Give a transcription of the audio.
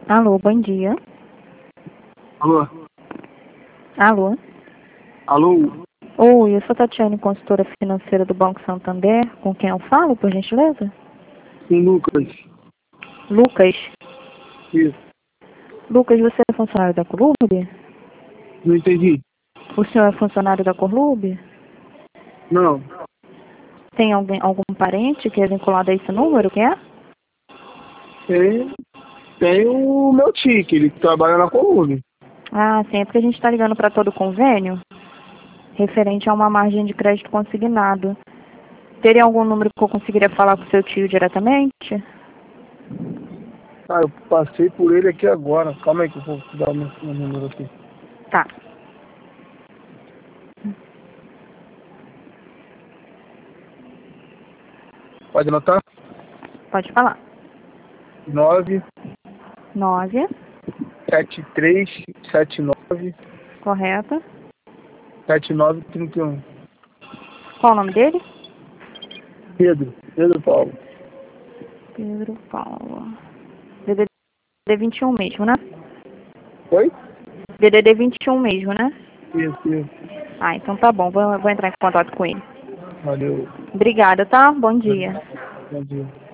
Alô, bom dia. Alô? Alô? Alô? Oi, eu sou Tatiane, consultora financeira do Banco Santander. Com quem eu falo, por gentileza? Sim, Lucas. Lucas. Isso. Lucas, você é funcionário da Corlube? Não entendi. O senhor é funcionário da Corlube? Não. Tem algum parente que é vinculado a esse número, que é? Tem o meu tio, que ele trabalha na Coluna. Ah, sim, é porque a gente está ligando para todo o convênio referente a uma margem de crédito consignado. Teria algum número que eu conseguiria falar com o seu tio diretamente? Ah, eu passei por ele aqui agora. Calma aí que eu vou dar o meu número aqui. Tá. Pode anotar? Pode falar. 9 9, 73 79 correto. 79 31. Qual o nome dele? Pedro Paulo. Pedro Paulo. DDD 21 mesmo, né? Oi? DDD 21 mesmo, né? Isso. Ah, então tá bom. Vou entrar em contato com ele. Valeu. Obrigada, tá? Bom dia. Bom dia.